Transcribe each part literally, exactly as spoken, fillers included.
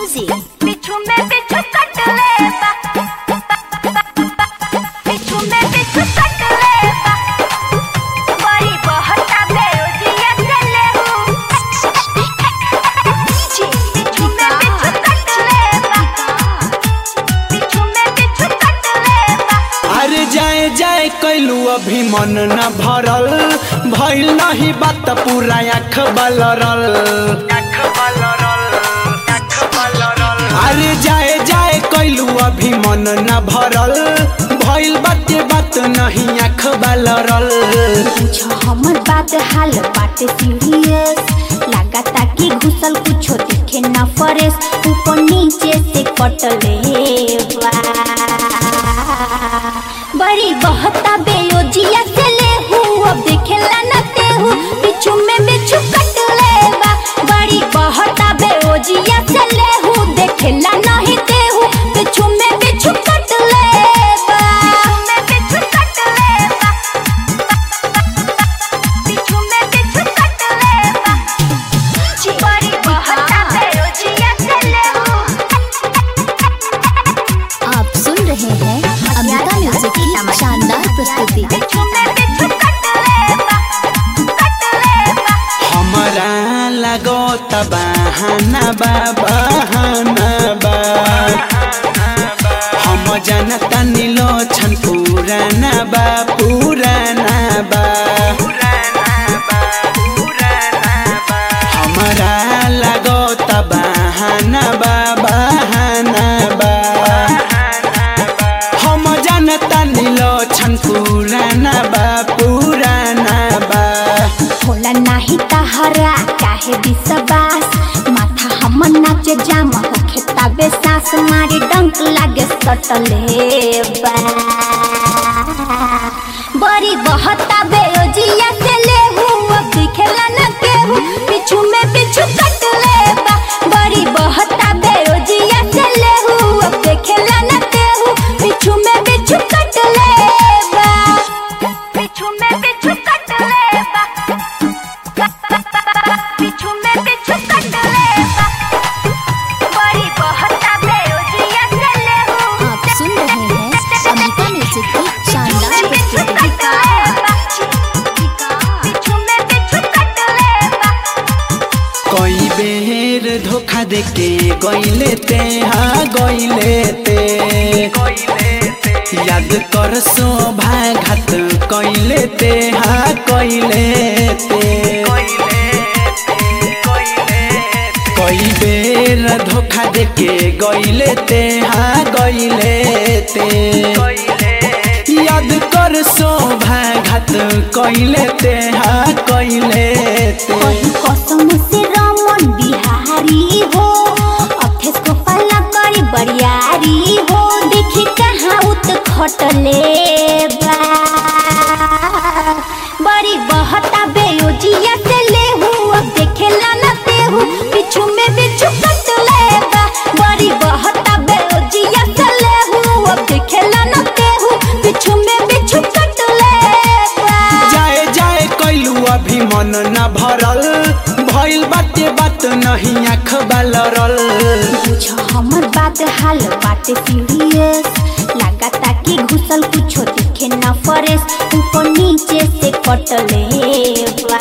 Music. बिच्छू में बिच्छू कट ले बा, बिच्छू में बिच्छू कट ले बा, बड़ी बहुत बेरोजिया चले हूँ। बिच्छू में बिच्छू कट ले बा, बिच्छू में बिच्छू कट ले बा। अरे जाए जाए कैलू अभी मन न भरल, भइल नहीं बात पूरा आँख बलरल। अरे जाए जाए कैलू अभी मन न भरल, भइल बाते बात नहीं आँख बलरल। पूछो हमर बात हाल बाटे सीरियस, लगाता कि घुसल कुछो दिखे न फरेस, ऊपर नीचे से कटले बा, बड़ी बहता बेयोजिया से ले हूँ, अब देखेला न ते हूँ, बिच्छू में बिच्छू कटले बा, बड़ी बहता बेयोजिया से ले हूँ, देखेला नहीं ते हूँ, बिच्छू में बिच्छू कटले बा, बिच्छू में बिच्छू कटले बा, बिच्छू में बिच्छू कटले बा, बड़ी बहता बेयोजिया से ले हूँ। आप सुन रहे हैं अमृता म्यूजिक की शानदार प्रस्तुति। बिच्छू में बिच्छू कटले बा, कटले बा। हमरा लगो बहाना बा बहाना बा, हम जनता नीलो छन पुराना बा पुराना बा। हमरा लगो बहाना बा बहाना बा, हम जनता नीलो छन पुराना बा पुराना बा। होला नाही तहरा काहे विश्वास, माथा हमर नाचे जाम होखे तबे सांस मारी डंक लागे सटले बा, बड़ी बहता बेयोजिया से ले हूँ, अब दिखेला न के हूँ, बिच्छू में बिच्छू कटले बा, बड़ी बहता बेयोजिया से ले हूँ, अब देखेला न के हूँ, बिच्छू में बिच्छू कटले बा, बिच्छू में बिच्छू कटले बा, बिच्छू में बिच्छू कटले बा, बड़ी बहता बेयोजिया से ले हूँ। आप सुन रहे हैं अमृता म्यूजिक की शानदार बिच्छू प्रस्तुति। कटले बा, बिच्छू में बिच्छू कटले बा। कई बेर धोखा देके गइले ते हाँ गइले ते, याद कर शोभा घात कइले ते हाँ कइले ते। कई बेर धोखा देके गइले ते हाँ गइले ते, याद कर शोभा घात कइले ते हाँ कइले ते। कहीं कसम से रमन बिहारी हो, अथेस को पल्ला करी बरियारी हो, देखी कहाँ उत खटले बा, बड़ी बहता बेयोजिया से ले हूँ, अब देखेला न ते हूँ, बिच्छू में बिच्छू कटले बा, बड़ी बहता बेयोजिया से ले हूँ, अब देखेला न ते हूँ, बिच्छू में बिच्छू कटले बा। जाए जाए कैलू अभी मन न भरल, भइल बाते बात नहीं आँख बलरल। पूछो हमर बात हाल बाटे सीरियस, लगाता कि घुसल कुछो दिखे न फरेस, ऊपर नीचे से कटले बा,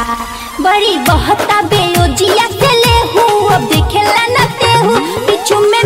बड़ी बहता बेयोजिया से ले हूँ, अब देखेला न ते हूँ, बिच्छू में